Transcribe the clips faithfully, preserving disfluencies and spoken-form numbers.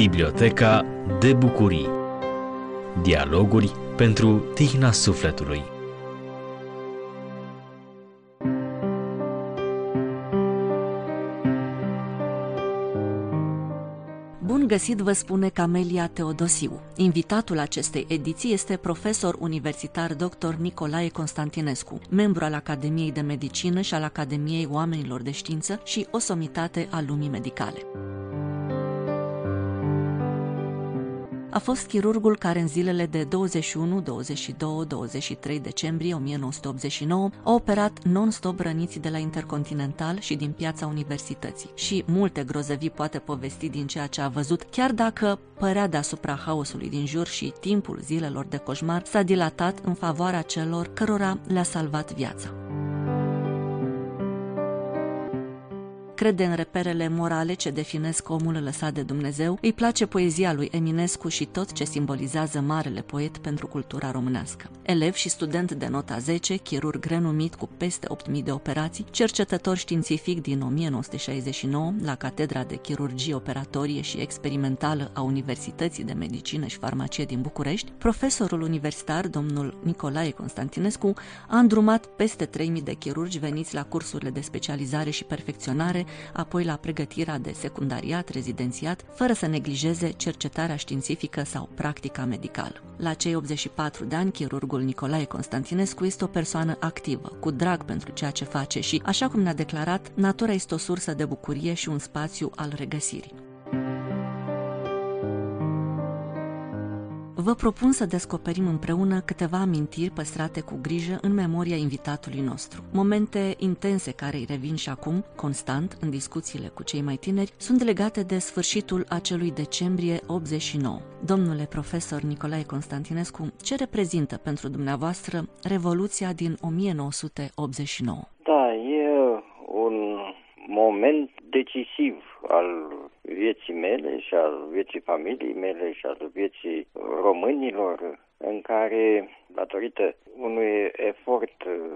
Biblioteca de bucurii. Dialoguri pentru tihna sufletului. Bun găsit, vă spune Camelia Teodosiu. Invitatul acestei ediții este profesor universitar doctor Nicolae Constantinescu, membru al Academiei de Medicină și al Academiei Oamenilor de Știință și o somitate a lumii medicale. A fost chirurgul care în zilele de douăzeci și unu, douăzeci și doi, douăzeci și trei decembrie o mie nouă sute optzeci și nouă a operat non-stop răniții de la Intercontinental și din Piața Universității. Și multe grozăvii poate povesti din ceea ce a văzut, chiar dacă părea deasupra haosului din jur și timpul zilelor de coșmar s-a dilatat în favoarea celor cărora le-a salvat viața. Crede în reperele morale ce definesc omul lăsat de Dumnezeu, îi place poezia lui Eminescu și tot ce simbolizează marele poet pentru cultura românească. Elev și student de nota zece, chirurg renumit cu peste opt mii de operații, cercetător științific din o mie nouă sute șaizeci și nouă la Catedra de Chirurgie Operatorie și Experimentală a Universității de Medicină și Farmacie din București, profesorul universitar, domnul Nicolae Constantinescu, a îndrumat peste trei mii de chirurgi veniți la cursurile de specializare și perfecționare, apoi la pregătirea de secundariat, rezidențiat, fără să neglijeze cercetarea științifică sau practica medicală. La cei optzeci și patru de ani, chirurgul Nicolae Constantinescu este o persoană activă, cu drag pentru ceea ce face și, așa cum ne-a declarat, natura este o sursă de bucurie și un spațiu al regăsirii. Vă propun să descoperim împreună câteva amintiri păstrate cu grijă în memoria invitatului nostru. Momente intense care îi revin și acum, constant, în discuțiile cu cei mai tineri, sunt legate de sfârșitul acelui decembrie optzeci și nouă. Domnule profesor Nicolae Constantinescu, ce reprezintă pentru dumneavoastră Revoluția din o mie nouă sute optzeci și nouă? Da, e un moment decisiv al vieții mele și al vieții familiei mele și al vieții românilor, în care, datorită unui efort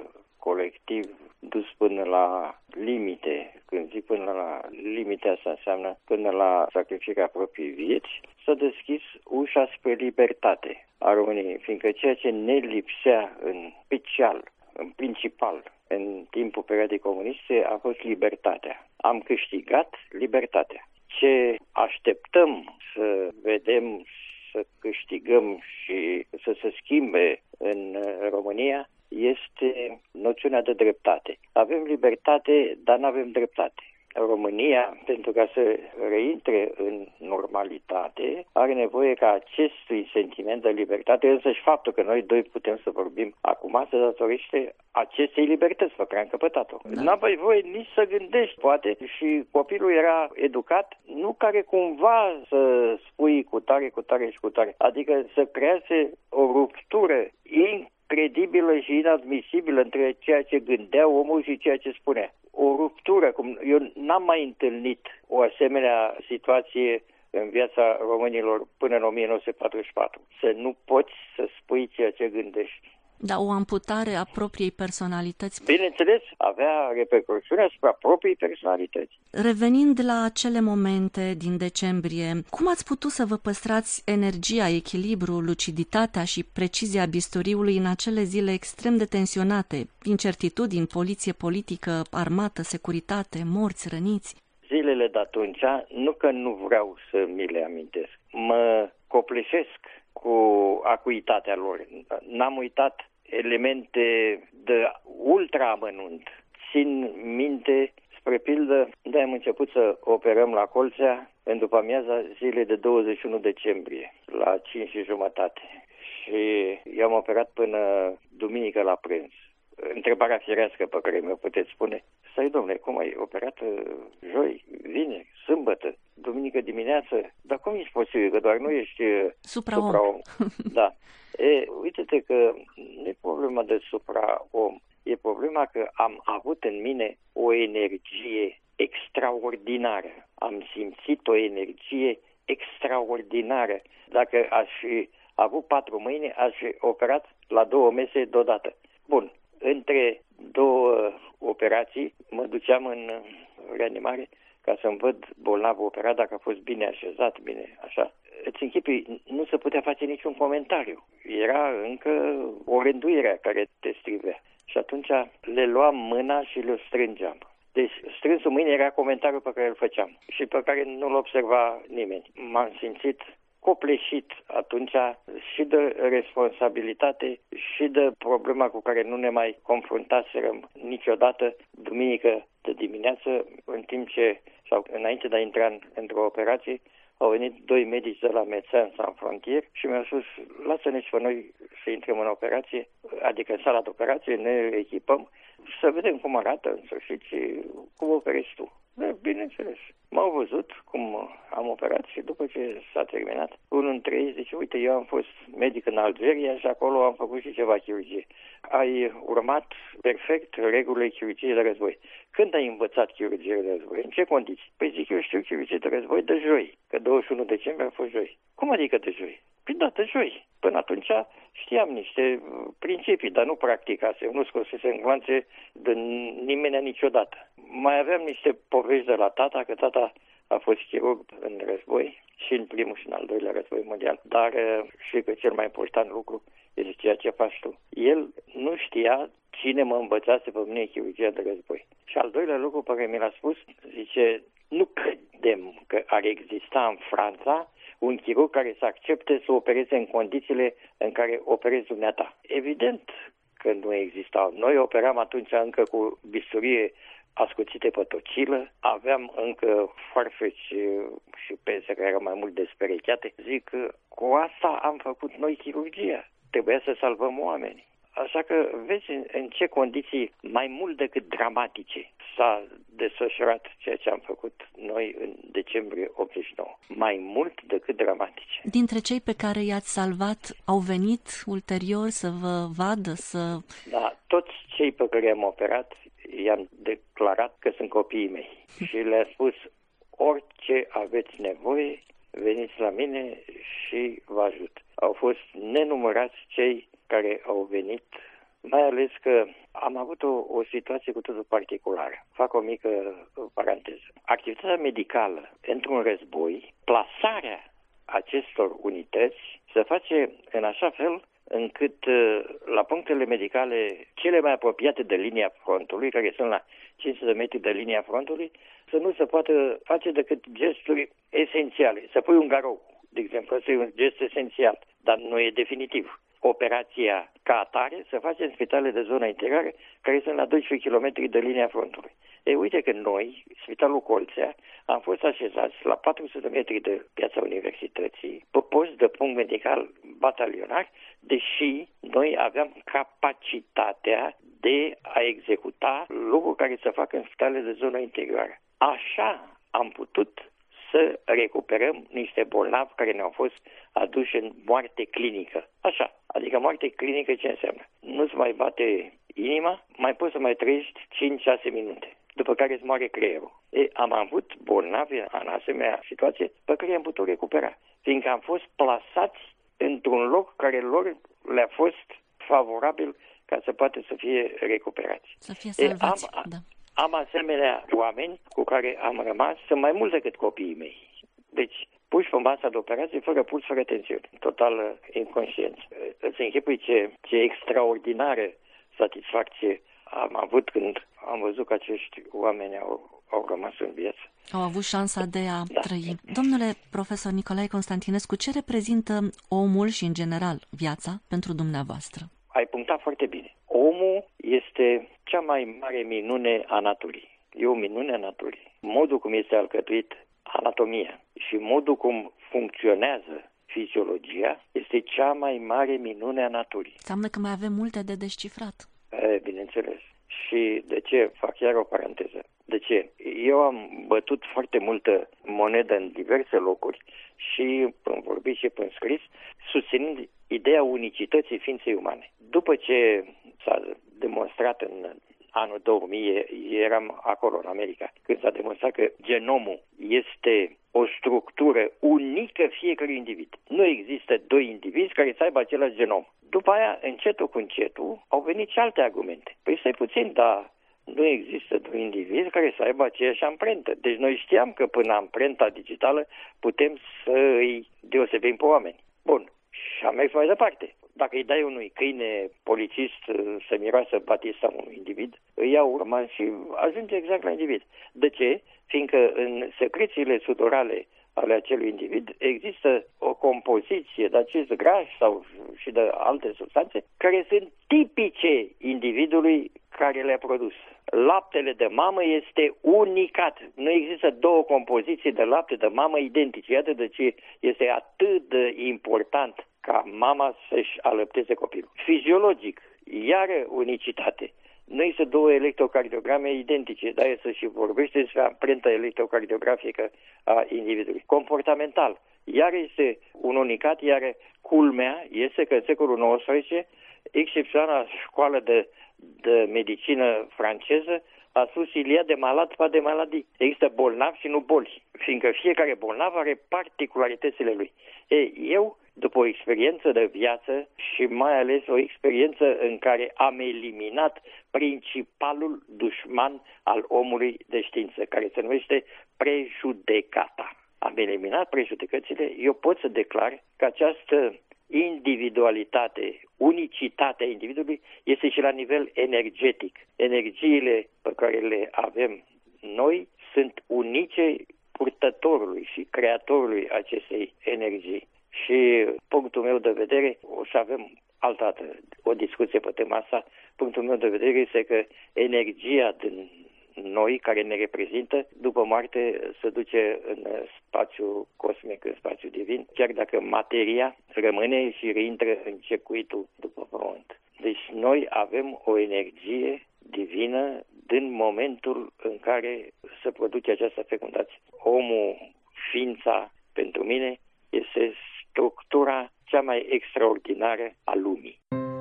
colectiv dus până la limite, când zic până la limite, asta înseamnă până la sacrificarea propriei vieți, s-a deschis ușa spre libertate a României, fiindcă ceea ce ne lipsea în special, în principal, în timpul perioadei comuniste, a fost libertatea. Am câștigat libertatea. Ce așteptăm să vedem, să câștigăm și să se schimbe în România este noțiunea de dreptate. Avem libertate, dar nu avem dreptate. România, pentru ca să reintre în normalitate, are nevoie ca acestui sentiment de libertate, însăși faptul că noi doi putem să vorbim acum, se datorește acestei libertăți pe care am căpătat-o. Da. N-ai voie nici să gândești, poate, și copilul era educat, nu care cumva să spui cu tare, cu tare și cu tare, adică să crease o ruptură incredibilă și inadmisibilă între ceea ce gândea omul și ceea ce spunea. O ruptură, cum eu n-am mai întâlnit o asemenea situație în viața românilor până în o mie nouă sute patruzeci și patru. Să nu poți să spui ceea ce gândești. Dar o amputare a propriei personalități. Bineînțeles, avea repercusiuni asupra propriei personalități. Revenind la acele momente din decembrie, cum ați putut să vă păstrați energia, echilibrul, luciditatea și precizia bisturiului în acele zile extrem de tensionate, incertitudini, poliție politică, armată, securitate, morți, răniți? Zilele de atunci, nu că nu vreau să mi le amintesc, mă copleșesc cu acuitatea lor. N-am uitat elemente de ultra amănunt. Țin minte, spre pildă, de am început să operăm la Colțea în după amiaza zilei de douăzeci și unu decembrie, la cinci și jumătate. Și i-am operat până duminică la prânz. Întrebarea firească pe care mi-o puteți spune: stai, domnule, cum ai operat joi, vineri, sâmbătă, duminică dimineață? Dar cum ești posibil că doar nu ești supra-om? supra-om? Da. E, uite-te că nu e problema de supra-om. E problema că am avut în mine o energie extraordinară. Am simțit o energie extraordinară. Dacă aș fi avut patru mâini, aș fi operat la două mese deodată. Bun. Între două operații mă duceam în reanimare ca să-mi văd bolnavul operat dacă a fost bine așezat, bine, așa. Îți închipui, nu se putea face niciun comentariu. Era încă o rânduire care te strivea. Și atunci le luam mâna și le strângeam. Deci strânsul mâine era comentariul pe care îl făceam și pe care nu-l observa nimeni. M-am simțit copleșit atunci și de responsabilitate și de problema cu care nu ne mai confruntaserăm niciodată duminică de dimineață, în timp ce, sau înainte de a intra în, într-o operație, au venit doi medici de la Médecins Sans Frontières și mi-au spus, lasă-ne și pe noi să intrăm în operație, adică în sala de operație, ne echipăm, să vedem cum arată în sfârșit și cum operezi tu. Da, bineînțeles. M-au văzut cum am operat și după ce s-a terminat, unul dintre ei zice, uite, eu am fost medic în Algeria și acolo am făcut și ceva chirurgie. Ai urmat perfect regulile chirurgiei de război. Când ai învățat chirurgie de război? În ce condiții? Păi zic, eu știu chirurgie de război de joi, că douăzeci și unu decembrie a fost joi. Cum adică de joi? Păi da, de joi. Până atunci știam niște principii, dar nu practicasem, nu scosese în gloanțe de nimeni niciodată. Mai aveam niște povești de la tata, că tata a fost chirurg în război și în primul și în al doilea război mondial, dar și că cel mai important lucru este ceea ce faci tu. El nu știa cine mă învățase pe mine chirurgia de război. Și al doilea lucru pe care mi l-a spus, zice, nu credem că ar exista în Franța un chirurg care să accepte să opereze în condițiile în care operezi dumneata. Evident că nu existau. Noi operam atunci încă cu bisturie ascuțite pe tocilă, aveam încă foarfeci și pese care erau mai mult desperecheate. Zic că cu asta am făcut noi chirurgia. Trebuia să salvăm oameni. Așa că vezi în, în ce condiții mai mult decât dramatice s-a desfășurat ceea ce am făcut noi în decembrie optzeci și nouă. Mai mult decât dramatice. Dintre cei pe care i-ați salvat au venit ulterior să vă vadă, să... Da, toți cei pe care i-am operat i-am declarat că sunt copiii mei. Și le-am spus, orice aveți nevoie, veniți la mine și vă ajut. Au fost nenumărați cei care au venit, mai ales că am avut o, o situație cu totul particulară. Fac o mică paranteză. Activitatea medicală într-un război, plasarea acestor unități se face în așa fel încât la punctele medicale cele mai apropiate de linia frontului, care sunt la cinci sute de metri de linia frontului, să nu se poată face decât gesturi esențiale. Să pui un garou, de exemplu, asta e un gest esențial, dar nu e definitiv. Operația ca atare se face în spitale de zonă interioară care sunt la doisprezece kilometri de linia frontului. Ei, uite că noi, Spitalul Colțea, am fost așezați la patru sute de metri de Piața Universității, pe post de punct medical batalionar, deși noi aveam capacitatea de a executa lucruri care se fac în spitale de zonă interioară. Așa am putut să recuperăm niște bolnavi care ne-au fost aduși în moarte clinică. Așa, adică moarte clinică ce înseamnă? Nu-ți mai bate inima, mai poți să mai trăiești cinci șase minute, după care îți moare creierul. E, am avut bolnavi în asemenea situație pe care i-am putut recupera, fiindcă am fost plasați într-un loc care lor le-a fost favorabil ca să poată să fie recuperați. Să fie salvați, e, am, da. Am asemenea oameni cu care am rămas, sunt mai mult decât copiii mei. Deci, puși pe masa de operație, fără puls, fără tensiune, total inconștiență. Îți închipui ce, ce extraordinară satisfacție am avut când am văzut că acești oameni au, au rămas în viață. Au avut șansa de a da. trăi. Domnule profesor Nicolae Constantinescu, ce reprezintă omul și, în general, viața pentru dumneavoastră? Ai punctat foarte bine. Omul este cea mai mare minune a naturii. E o minune a naturii. Modul cum este alcătuit anatomia și modul cum funcționează fiziologia este cea mai mare minune a naturii. Înseamnă că mai avem multe de descifrat. E, bineînțeles. Și de ce? Fac chiar o paranteză. De ce? Eu am bătut foarte multă monedă în diverse locuri și în vorbit și în scris, susținând ideea unicității ființei umane. După ce s-a demonstrat în anul două mii, eram acolo în America, când s-a demonstrat că genomul este o structură unică fiecărui individ. Nu există doi indivizi care să aibă același genom. După aia, încetul cu încetul, au venit și alte argumente. Păi stai puțin, dar nu există doi indivizi care să aibă aceeași amprentă. Deci noi știam că până amprenta digitală putem să îi deosebim pe oameni. Bun. Și am mers mai departe. Dacă îi dai unui câine policist să miroasă batista unui individ, îi ia urma și ajunge exact la individ. De ce? Fiindcă în secrețiile sudorale ale acelui individ există o compoziție de acest graj sau și de alte substanțe care sunt tipice individului care le-a produs. Laptele de mamă este unicat. Nu există două compoziții de lapte de mamă identice. Iată de ce este atât de important ca mama să-și alăpteze copilul. Fiziologic, iară unicitate. Nu există două electrocardiograme identice, dar e să și vorbește despre amprenta electrocardiografică a individului. Comportamental, iar este un unicat, iar culmea este că în secolul nouăsprezece, excepționala școală de, de medicină franceză a spus il y a de malad, pas de maladie. Există bolnav și nu boli, fiindcă fiecare bolnav are particularitățile lui. Ei, eu, după o experiență de viață și mai ales o experiență în care am eliminat principalul dușman al omului de știință, care se numește prejudecata. Am eliminat prejudecățile, eu pot să declar că această individualitate, unicitatea individului este și la nivel energetic. Energiile pe care le avem noi sunt unice purtătorului și creatorului acestei energii. Și punctul meu de vedere, o să avem altă dată o discuție pe tema asta, punctul meu de vedere este că energia din noi, care ne reprezintă, după moarte se duce în spațiu cosmic, în spațiu divin, chiar dacă materia rămâne și reintră în circuitul după pământ. Deci noi avem o energie divină din momentul în care se produce această fecundație. Omul, ființa, pentru mine, este structura cea mai extraordinară a lumii.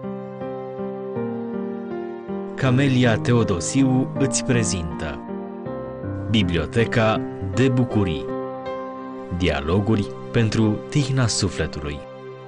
Camelia Teodosiu îți prezintă Biblioteca de Bucurii. Dialoguri pentru tihna sufletului.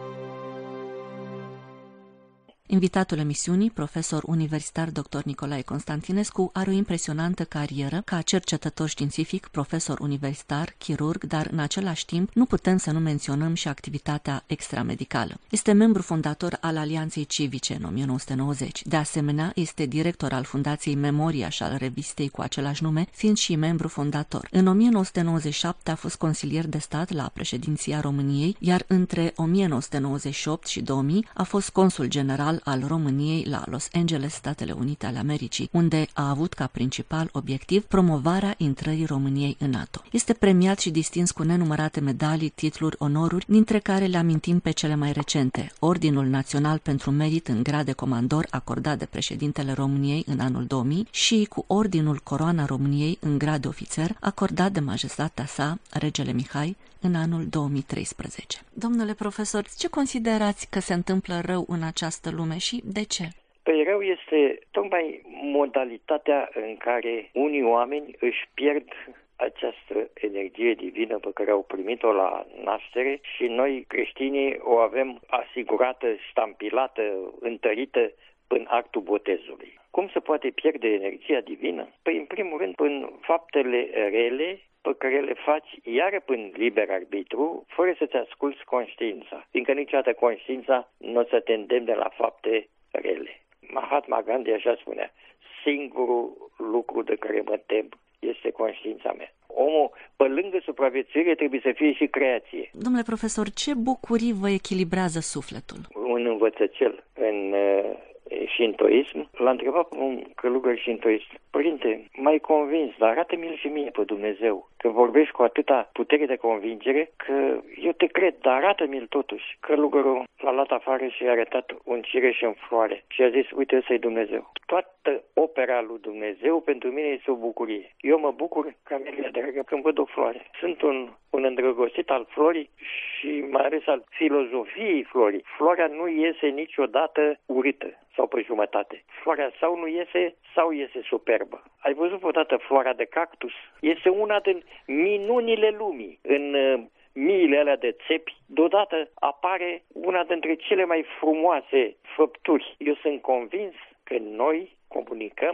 Invitatul emisiunii, profesor universitar doctor Nicolae Constantinescu, are o impresionantă carieră ca cercetător științific, profesor universitar, chirurg, dar în același timp nu putem să nu menționăm și activitatea extramedicală. Este membru fondator al Alianței Civice în o mie nouă sute nouăzeci. De asemenea, este director al Fundației Memoria și al revistei cu același nume, fiind și membru fondator. În o mie nouă sute nouăzeci și șapte a fost consilier de stat la președinția României, iar între o mie nouă sute nouăzeci și opt și două mii a fost consul general al României la Los Angeles, Statele Unite ale Americii, unde a avut ca principal obiectiv promovarea intrării României în NATO. Este premiat și distins cu nenumărate medalii, titluri, onoruri, dintre care le amintim pe cele mai recente: Ordinul Național pentru Merit în grad de comandor acordat de președintele României în anul două mii și cu Ordinul Coroana României în grad de ofițer acordat de majestatea sa, regele Mihai, în anul două mii treisprezece. Domnule profesor, ce considerați că se întâmplă rău în această lume și de ce? Păi rău este tocmai modalitatea în care unii oameni își pierd această energie divină pe care au primit-o la naștere și noi creștinii o avem asigurată, ștampilată, întărită în actul botezului. Cum se poate pierde energia divină? Păi în primul rând în faptele rele pe care le faci iară prin liber arbitru, fără să-ți asculți conștiința. Fiindcă niciodată conștiința nu o să te îndemne la fapte rele. Mahatma Gandhi așa spunea: singurul lucru de care mă tem este conștiința mea. Omul, pe lângă supraviețuire, trebuie să fie și creație. Domnule profesor, ce bucurii vă echilibrează sufletul? Un învățăcel în uh, șintoism l-a întrebat un călugăr șintoist: părinte, m-ai convins, dar arată-mi-l și mie pe Dumnezeu, că vorbești cu atâta putere de convingere, că eu te cred, dar arată-mi-l totuși. Călugărul l-a luat afară și i-a arătat un cireș în floare și a zis: uite, ăsta e Dumnezeu. Toată opera lui Dumnezeu pentru mine este o bucurie. Eu mă bucur, Camelia dragă, când văd o floare. Sunt un, un îndrăgostit al florii și mai ales al filozofiei florii. Floarea nu iese niciodată urâtă sau pe jumătate. Floarea sau nu iese, sau iese superbă. Ai văzut odată floarea de cactus? Este una din minunile lumii. În uh, miile alea de țepi, deodată apare una dintre cele mai frumoase făpturi. Eu sunt convins că noi comunicăm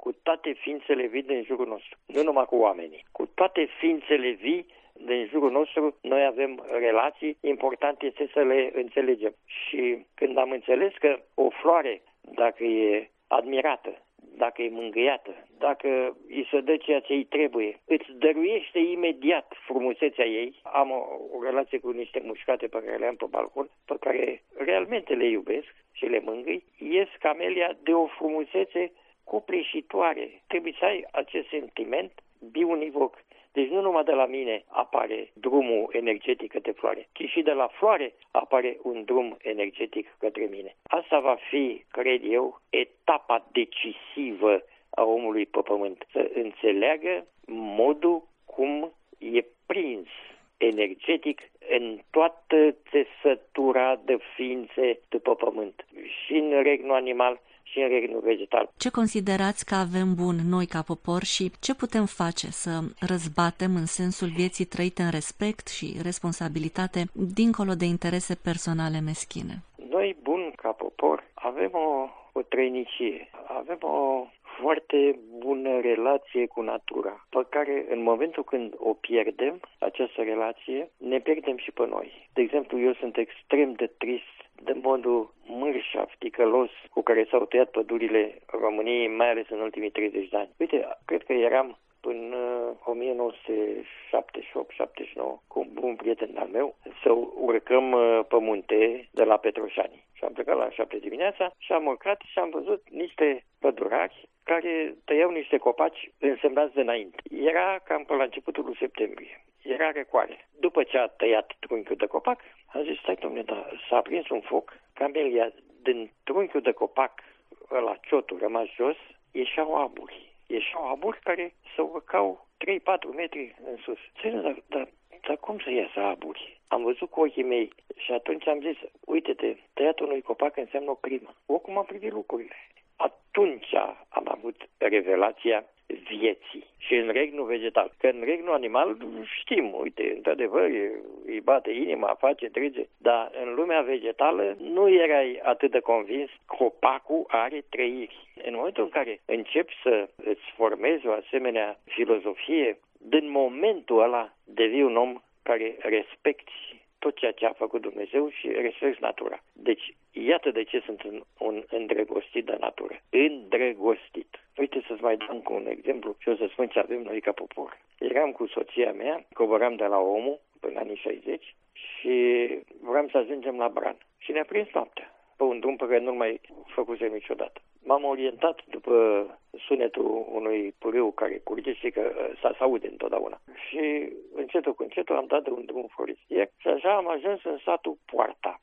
cu toate ființele vii din jurul nostru, nu numai cu oamenii. Cu toate ființele vii din jurul nostru, noi avem relații, important este să le înțelegem. Și când am înțeles că o floare, dacă e admirată, dacă e mângâiată, dacă îi se dă ceea ce îi trebuie, îți dăruiește imediat frumusețea ei. Am o, o relație cu niște mușcate pe care le am pe balcon, pe care realmente le iubesc și le mângâi. Ies camelia de o frumusețe copleșitoare. Trebuie să ai acest sentiment biunivoc. Deci nu numai de la mine apare drumul energetic către floare, ci și de la floare apare un drum energetic către mine. Asta va fi, cred eu, etapa decisivă a omului pe pământ. Să înțeleagă modul cum e prins energetic în toată țesătura de ființe de pe pământ. Și în regnul animal, și în regnul vegetal. Ce considerați că avem bun noi ca popor și ce putem face să răzbatem în sensul vieții trăite în respect și responsabilitate, dincolo de interese personale meschine? Noi, bun ca popor, avem o, o trăinicie, avem o foarte bună relație cu natura, pe care în momentul când o pierdem, această relație, ne pierdem și pe noi. De exemplu, eu sunt extrem de trist de modul mârșav, ticălos cu care s-au tăiat pădurile României, mai ales în ultimii treizeci de ani. Uite, cred că eram în o mie nouă sute șaptezeci și opt șaptezeci și nouă cu un bun prieten al meu să urcăm pe munte de la Petroșani. Și am plecat la șapte dimineața și am urcat și am văzut niște pădurari care tăiau niște copaci însemnați de înainte. Era cam pe la începutul lui septembrie. Era răcoare. După ce a tăiat trunchiul de copac, a zis, stai dom'le, dar s-a aprins un foc, camelia din trunchiul de copac, ăla ciotul rămas jos, ieșeau aburi. Ieșeau aburi care se urcau trei patru metri în sus. Ține, dar, dar, dar cum să iasă aburi? Am văzut cu ochii mei și atunci am zis, uite-te, tăiatul unui copac înseamnă o crimă. Oricum am privit lucrurile. Atunci am avut revelația vieții și în regnul vegetal. Că în regnul animal știm, uite, într-adevăr îi bate inima, face, trece, dar în lumea vegetală nu erai atât de convins, copacul are trăiri. În momentul în care începi să îți formezi o asemenea filozofie, din momentul ăla devii un om care respecti tot ceea ce a făcut Dumnezeu și respecti natura. Deci, iată de ce sunt un, un îndrăgostit de natură. Îndrăgostit. Uite să-ți mai dau cu un exemplu și o să spun ce avem noi ca popor. Eram cu soția mea, coboram de la Omu până în anii șaizeci și vreau să ajungem la Bran. Și ne-a prins noaptea pe un drum pe care nu-l mai făcusem niciodată. M-am orientat după sunetul unui pârâu care curge și că s-a aude întotdeauna. Și încetul cu încetul am dat de un drum forestier și așa am ajuns în satul Poarta.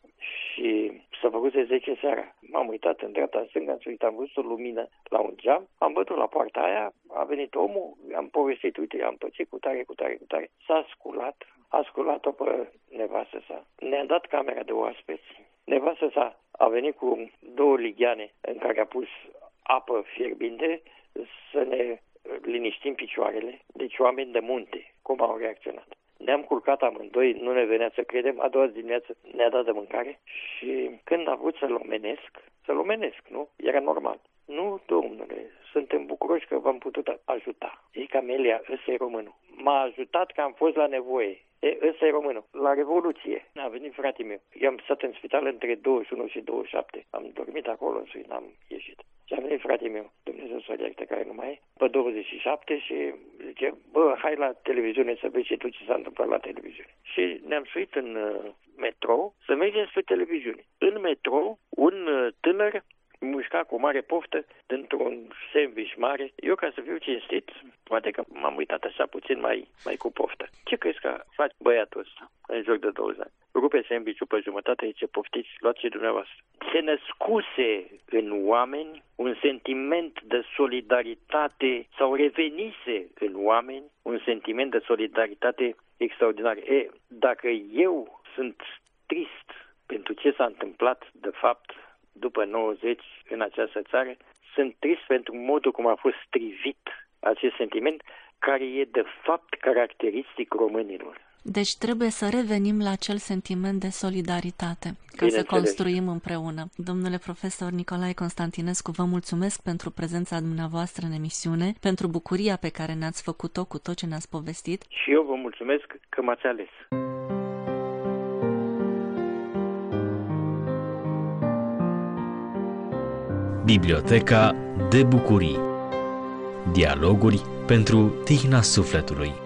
Și s-a făcut de zece seara. M-am uitat în dreapta, în stânga, am uitat, am văzut o lumină la un geam, am bătut la poarta aia, a venit omul, am povestit, uite, am pățit cu tare, cu tare, cu tare. S-a sculat, a sculat-o pe nevastă sa. Ne-a dat camera de oaspeți. Nevastă sa a venit cu două ligheane în care a pus apă fierbinte să ne liniștim picioarele. Deci oameni de munte, cum au reacționat. Ne-am culcat amândoi, nu ne venea să credem, a doua zi dimineață ne-a dat de mâncare și când a vrut să-l omenesc, să-l omenesc, nu? Era normal. Nu, domnule, suntem bucuroși că v-am putut ajuta. E camelia, ăsta e românul. M-a ajutat că am fost la nevoie. E, ăsta e românul. La Revoluție a venit fratele meu. Eu am stat în spital între douăzeci și unu și douăzeci și șapte. Am dormit acolo în suit, n-am ieșit. Și a venit fratele meu, Dumnezeu să-l ierte, care nu mai e, pe douăzeci și șapte și zice, bă, hai la televiziune să vezi și tu ce s-a întâmplat la televiziune. Și ne-am suit în uh, metrou să mergem spre televiziune. În metrou, un uh, tânăr mușca cu mare poftă dintr-un sandwich mare. Eu, ca să fiu cinstit, poate că m-am uitat așa puțin mai, mai cu poftă. Ce crezi că faci băiatul ăsta în joc de douăzeci de ani? Rupe sandwich-ul pe jumătate, zice, poftiți, luați și dumneavoastră. Se născuse în oameni un sentiment de solidaritate sau revenise în oameni un sentiment de solidaritate extraordinar. E, dacă eu sunt trist pentru ce s-a întâmplat, de fapt, după nouăzeci în această țară, sunt trist pentru modul cum a fost strivit acest sentiment, care e de fapt caracteristic românilor. Deci trebuie să revenim la acel sentiment de solidaritate, ca să construim împreună. Domnule profesor Nicolae Constantinescu, vă mulțumesc pentru prezența dumneavoastră în emisiune, pentru bucuria pe care ne-ați făcut-o cu tot ce ne-ați povestit. Și eu vă mulțumesc că m-ați ales. Biblioteca de bucurii. Dialoguri pentru tihna sufletului.